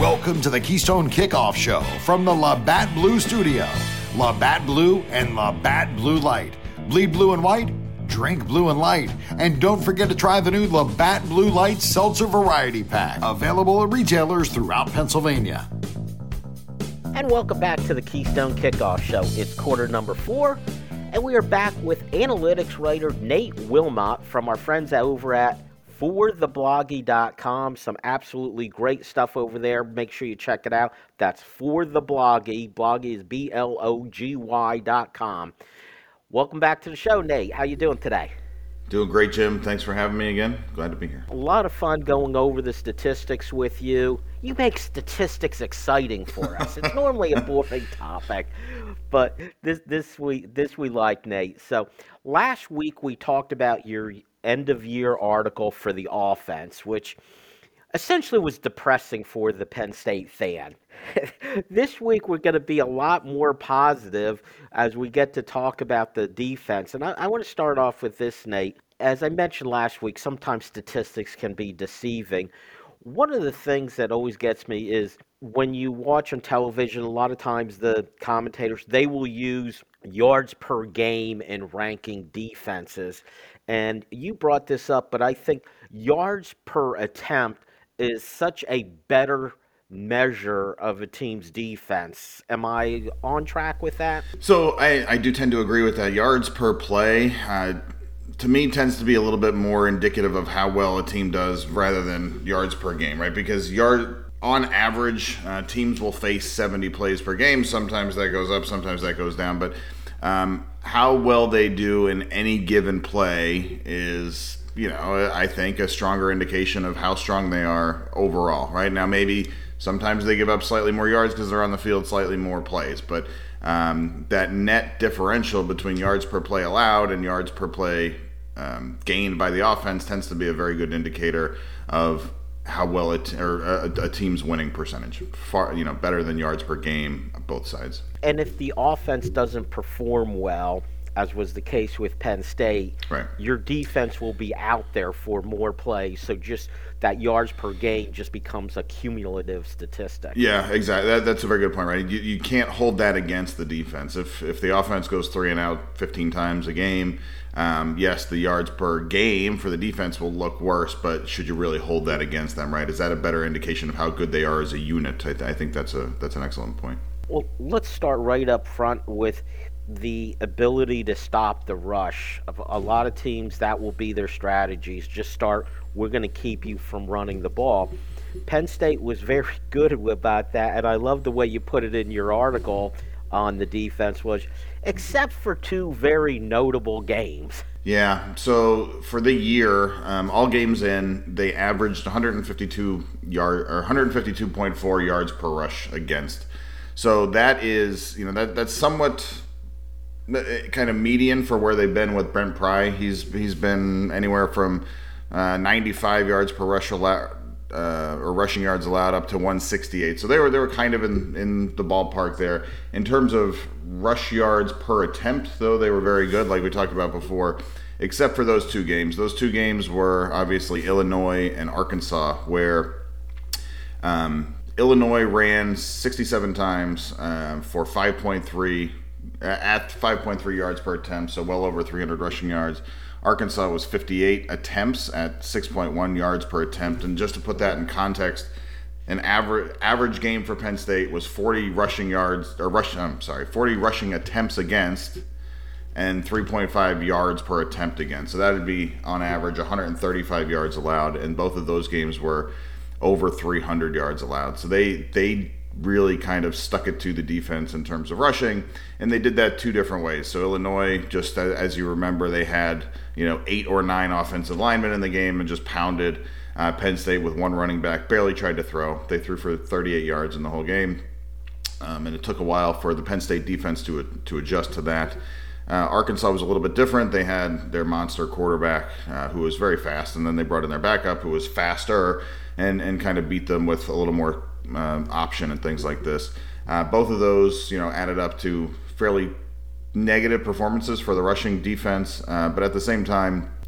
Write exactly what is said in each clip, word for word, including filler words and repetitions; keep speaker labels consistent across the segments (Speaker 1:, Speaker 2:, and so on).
Speaker 1: Welcome to the Keystone Kickoff Show from the Labatt Blue Studio. Labatt Blue and Labatt Blue Light. Bleed blue and white, drink blue and light. And don't forget to try the new Labatt Blue Light Seltzer Variety Pack. Available at retailers throughout Pennsylvania.
Speaker 2: And welcome back to the Keystone Kickoff Show. It's quarter number four, and we are back with analytics writer Nate Wilmot from our friends over at for the bloggy dot com. Some absolutely great stuff over there. Make sure you check it out. That's For the Bloggy. Bloggy is B L O G Y dot com. Welcome back to the show, Nate. How you doing today?
Speaker 3: Doing great, Jim. Thanks for having me again. Glad to be here.
Speaker 2: A lot of fun going over the statistics with you. You make statistics exciting for us. It's normally a boring topic, but this this we this we like, Nate. So last week we talked about your end of year article for the offense, which essentially was depressing for the Penn State fan. This week we're going to be a lot more positive as we get to talk about the defense. And I, I want to start off with this, Nate. As I mentioned last week, sometimes statistics can be deceiving. One of the things that always gets me is when you watch on television, a lot of times the commentators, they will use yards per game in ranking defenses. And you brought this up, but I think yards per attempt is such a better measure of a team's defense. Am I on track with that?
Speaker 3: So I, I do tend to agree with that. Yards per play, uh, to me, tends to be a little bit more indicative of how well a team does rather than yards per game, right? Because yard on average, uh, teams will face seventy plays per game. Sometimes that goes up, sometimes that goes down. But um, how well they do in any given play is, you know, I think a stronger indication of how strong they are overall, right? Now, maybe sometimes they give up slightly more yards because they're on the field slightly more plays, but um, that net differential between yards per play allowed and yards per play um, gained by the offense tends to be a very good indicator of how well it or a, a team's winning percentage. Far, you know, better than yards per game, both sides.
Speaker 2: And if the offense doesn't perform well, as was the case with Penn State,
Speaker 3: right,
Speaker 2: your defense will be out there for more plays. So just that yards per game just becomes a cumulative statistic.
Speaker 3: Yeah, exactly. That, that's a very good point, right? You, you can't hold that against the defense. If if the offense goes three and out fifteen times a game, um, yes, the yards per game for the defense will look worse, but should you really hold that against them, right? Is that a better indication of how good they are as a unit? I, th- I think that's a that's an excellent point.
Speaker 2: Well, let's start right up front with the ability to stop the rush. Of a lot of teams, that will be their strategies. Just start, we're going to keep you from running the ball. Penn State was very good about that, and I love the way you put it in your article on the defense, was except for two very notable games.
Speaker 3: Yeah, so for the year, um, all games in, they averaged one fifty-two yard or one fifty-two point four yards per rush against. So that is, you know, that that's somewhat kind of median for where they've been with Brent Pry. He's he's been anywhere from uh, ninety-five yards per rush allowed, uh, or rushing yards allowed up to one sixty-eight. So they were they were kind of in, in the ballpark there. In terms of rush yards per attempt, though, they were very good, like we talked about before, except for those two games. Those two games were obviously Illinois and Arkansas, where um, Illinois ran sixty-seven times uh, for five point three at five point three yards per attempt, so well over three hundred rushing yards. Arkansas was fifty-eight attempts at six point one yards per attempt. And just to put that in context, an average average game for Penn State was forty rushing yards or rush. I'm sorry, forty rushing attempts against, and three point five yards per attempt against. So that would be on average one hundred thirty-five yards allowed, and both of those games were over three hundred yards allowed. So they they really kind of stuck it to the defense in terms of rushing, and they did that two different ways. So Illinois, just as you remember, they had, you know, eight or nine offensive linemen in the game and just pounded uh, Penn State with one running back, barely tried to throw. They threw for thirty-eight yards in the whole game, um, and it took a while for the Penn State defense to to adjust to that. Uh, Arkansas was a little bit different. They had their monster quarterback uh, who was very fast, and then they brought in their backup who was faster and, and kind of beat them with a little more uh, option and things like this. Uh, both of those, you know, added up to fairly negative performances for the rushing defense, uh, but at the same time,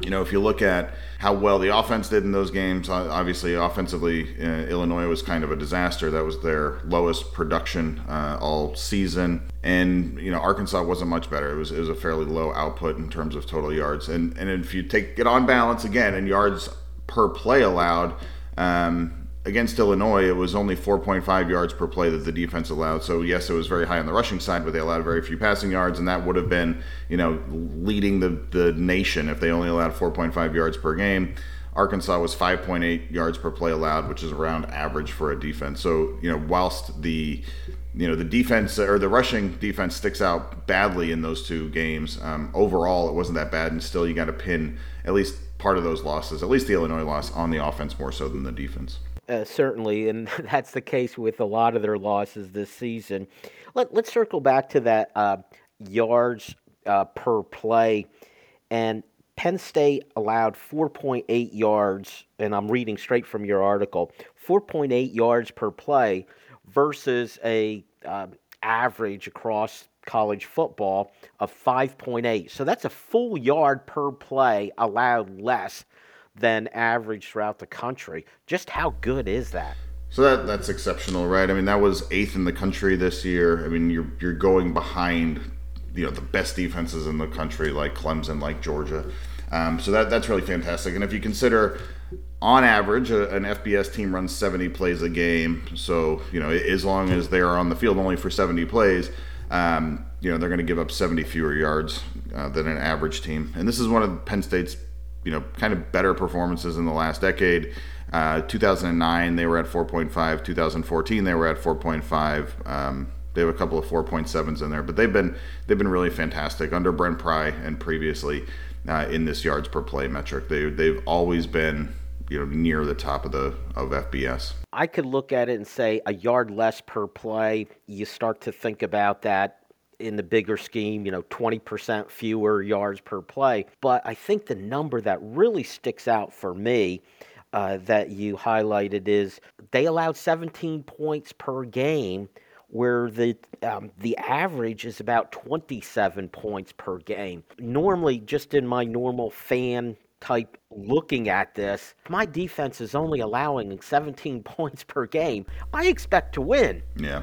Speaker 3: You know, if you look at how well the offense did in those games, obviously offensively, uh, Illinois was kind of a disaster. That was their lowest production uh, all season. And, you know, Arkansas wasn't much better. It was it was a fairly low output in terms of total yards. And, and if you take it on balance again and yards per play allowed, um, against Illinois, it was only four point five yards per play that the defense allowed. So, yes, it was very high on the rushing side, but they allowed very few passing yards, and that would have been, you know, leading the, the nation if they only allowed four point five yards per game. Arkansas was five point eight yards per play allowed, which is around average for a defense. So, you know, whilst the, you know, the defense or the rushing defense sticks out badly in those two games, um, overall it wasn't that bad, and still you got to pin at least part of those losses, at least the Illinois loss, on the offense more so than the defense.
Speaker 2: Uh, certainly, and that's the case with a lot of their losses this season. Let, let's circle back to that uh, yards uh, per play. And Penn State allowed four point eight yards, and I'm reading straight from your article, four point eight yards per play versus a uh, average across college football of five point eight. So that's a full yard per play allowed less than average throughout the country. Just how good is that?
Speaker 3: So that that's exceptional, right? I mean, that was eighth in the country this year. I mean, you're you're going behind, you know, the best defenses in the country, like Clemson, like Georgia. Um, so that that's really fantastic. And if you consider, on average, a, an F B S team runs seventy plays a game. So, you know, as long as they are on the field only for seventy plays, um, you know, they're going to give up seventy fewer yards uh, than an average team. And this is one of Penn State's, you know, kind of better performances in the last decade. Uh, two thousand nine, they were at four point five. two thousand fourteen, they were at four point five. Um, they have a couple of four point sevens in there, but they've been they've been really fantastic under Brent Pry and previously uh, in this yards per play metric. They they've always been, you know, near the top of the of F B S.
Speaker 2: I could look at it and say a yard less per play. You start to think about that in the bigger scheme, you know, twenty percent fewer yards per play. But I think the number that really sticks out for me uh, that you highlighted is they allowed seventeen points per game, where the um, the average is about twenty-seven points per game. Normally, just in my normal fan type looking at this, my defense is only allowing seventeen points per game. I expect to win.
Speaker 3: Yeah.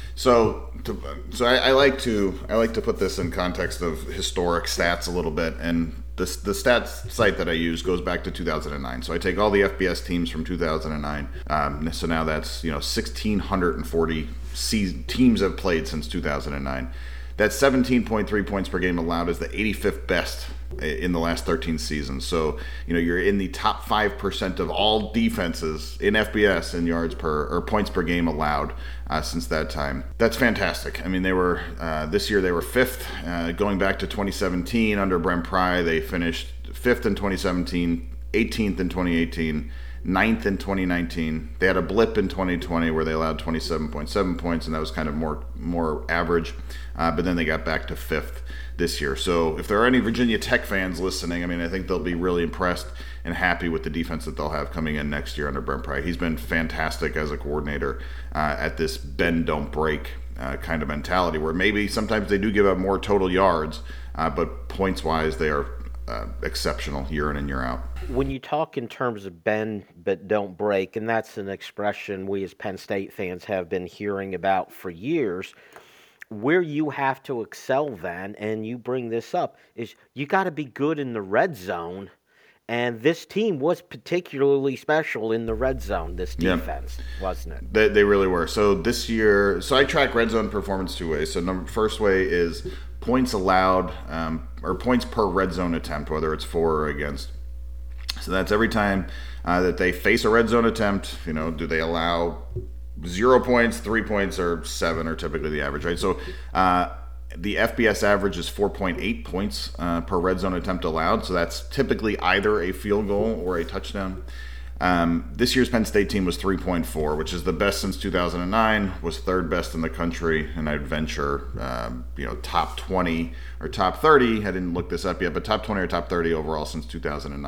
Speaker 3: So, to, so I, I like to I like to put this in context of historic stats a little bit, and the the stats site that I use goes back to two thousand nine. So I take all the F B S teams from two thousand nine. Um, so now that's, you know, one thousand six hundred forty season, teams have played since two thousand nine. That seventeen point three points per game allowed is the eighty-fifth best in the last thirteen seasons. So, you know, you're in the top five percent of all defenses in F B S in yards per or points per game allowed uh, since that time. That's fantastic. I mean, they were uh, this year they were fifth. Uh, going back to twenty seventeen under Brent Pry, they finished fifth in twenty seventeen, eighteenth in twenty eighteen, ninth in twenty nineteen. They had a blip in twenty twenty where they allowed twenty-seven point seven points, and that was kind of more more average. Uh, but then they got back to fifth this year. So if there are any Virginia Tech fans listening, I mean, I think they'll be really impressed and happy with the defense that they'll have coming in next year under Brent Pry. He's been fantastic as a coordinator uh, at this bend, don't break uh, kind of mentality, where maybe sometimes they do give up more total yards, uh, but points-wise, they are uh, exceptional year in and year out.
Speaker 2: When you talk in terms of bend but don't break, and that's an expression we as Penn State fans have been hearing about for years, where you have to excel then, and you bring this up, is you got to be good in the red zone. And this team was particularly special in the red zone, this defense, yeah. wasn't it?
Speaker 3: They, they really were. So this year, so I track red zone performance two ways. So number first way is points allowed, um, or points per red zone attempt, whether it's for or against. So that's every time uh, that they face a red zone attempt, you know, do they allow zero points, three points, or seven are typically the average, right? So uh, the F B S average is four point eight points uh, per red zone attempt allowed. So that's typically either a field goal or a touchdown. Um, this year's Penn State team was three point four, which is the best since two thousand nine, was third best in the country, and I'd venture, um, you know, top twenty or top thirty. I didn't look this up yet, but top twenty or top thirty overall since two thousand nine.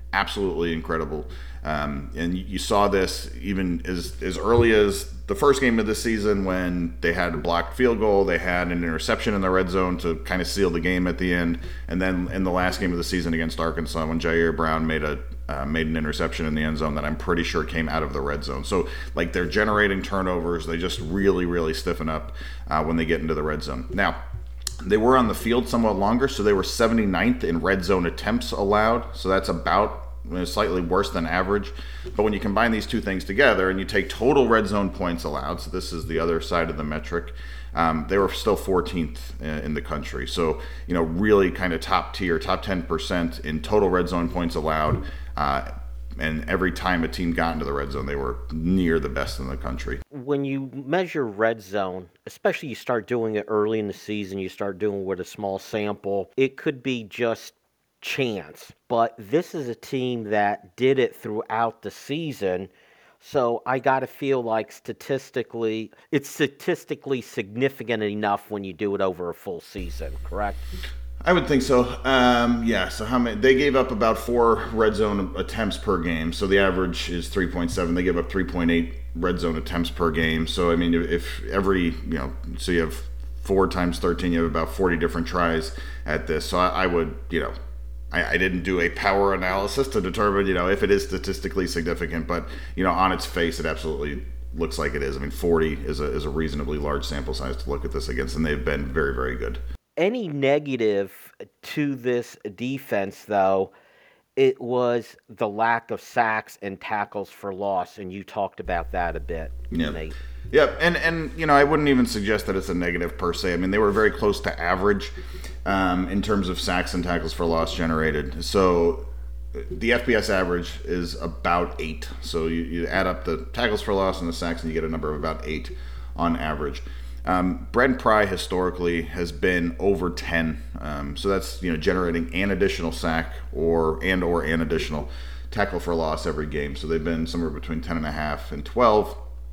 Speaker 3: absolutely incredible. Um, and you saw this even as as early as the first game of the season when they had a blocked field goal, they had an interception in the red zone to kind of seal the game at the end, and then in the last game of the season against Arkansas when Jair Brown made a uh, made an interception in the end zone that I'm pretty sure came out of the red zone. So like they're generating turnovers, they just really really stiffen up uh, when they get into the red zone. Now, they were on the field somewhat longer, so they were seventy-ninth in red zone attempts allowed, so that's about slightly worse than average. But when you combine these two things together and you take total red zone points allowed, so this is the other side of the metric, um, they were still fourteenth in the country. So, you know, really kind of top tier, top ten percent in total red zone points allowed. Uh, and every time a team got into the red zone, they were near the best in the country.
Speaker 2: When you measure red zone, especially you start doing it early in the season, you start doing it with a small sample, it could be just chance. But this is a team that did it throughout the season, so I got to feel like statistically, it's statistically significant enough when you do it over a full season, correct?
Speaker 3: I would think so. Um, yeah. So how many? They gave up about four red zone attempts per game. So the average is three point seven. They give up three point eight red zone attempts per game. So I mean, if every you know, so you have four times thirteen, you have about forty different tries at this. So I, I would, you know, I, I didn't do a power analysis to determine, you know, if it is statistically significant, but you know, on its face, it absolutely looks like it is. I mean, forty is a is a reasonably large sample size to look at this against, and they've been very, very good.
Speaker 2: Any negative to this defense, though, it was the lack of sacks and tackles for loss, and you talked about that a bit,
Speaker 3: yeah.
Speaker 2: Nate.
Speaker 3: Yep, and, and you know, I wouldn't even suggest that it's a negative per se. I mean, they were very close to average um, in terms of sacks and tackles for loss generated. So the F B S average is about eight. So you, you add up the tackles for loss and the sacks, and you get a number of about eight on average. Um, Brent Pry historically has been over ten, um, so that's you know generating an additional sack or and or an additional tackle for loss every game. So they've been somewhere between ten and a half and twelve.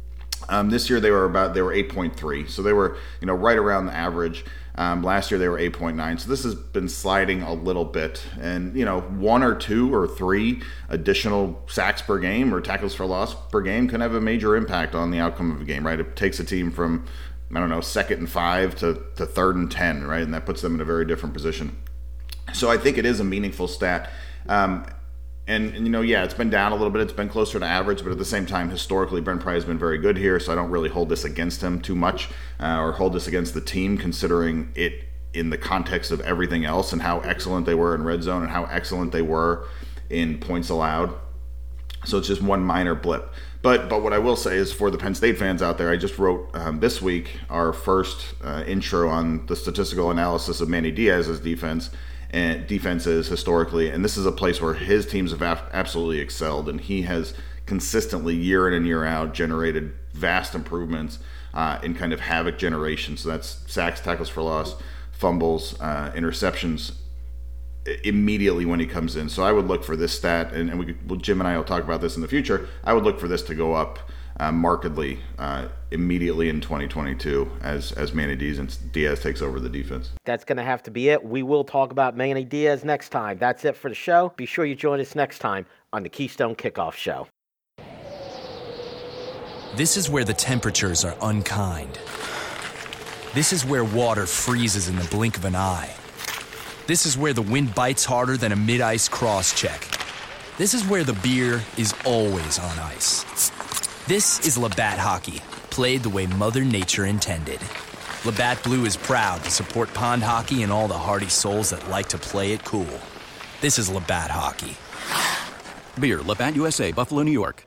Speaker 3: Um, this year they were about they were eight point three, so they were you know right around the average. Um, last year they were eight point nine, so this has been sliding a little bit. And you know one or two or three additional sacks per game or tackles for loss per game can have a major impact on the outcome of a game. Right, it takes a team from I don't know, second and five to, to third and ten, right? And that puts them in a very different position. So I think it is a meaningful stat. Um, and, and, you know, yeah, it's been down a little bit. It's been closer to average, but at the same time, historically, Brent Pry has been very good here, so I don't really hold this against him too much uh, or hold this against the team, considering it in the context of everything else and how excellent they were in red zone and how excellent they were in points allowed. So it's just one minor blip. But but what I will say is for the Penn State fans out there, I just wrote um, this week our first uh, intro on the statistical analysis of Manny Diaz's defense and defenses historically. And this is a place where his teams have absolutely excelled. And he has consistently, year in and year out, generated vast improvements uh, in kind of havoc generation. So that's sacks, tackles for loss, fumbles, uh, interceptions, immediately when he comes in. So I would look for this stat, and, and we could, well, Jim and I will talk about this in the future. I would look for this to go up uh, markedly uh, immediately in twenty twenty-two as as Manny Diaz, Diaz takes over the defense.
Speaker 2: That's going to have to be it. We will talk about Manny Diaz next time. That's it for the show. Be sure you join us next time on the Keystone Kickoff Show.
Speaker 4: This is where the temperatures are unkind. This is where water freezes in the blink of an eye. This is where the wind bites harder than a mid-ice cross-check. This is where the beer is always on ice. This is Labatt Hockey, played the way Mother Nature intended. Labatt Blue is proud to support pond hockey and all the hardy souls that like to play it cool. This is Labatt Hockey.
Speaker 5: Beer, Labatt U S A, Buffalo, New York.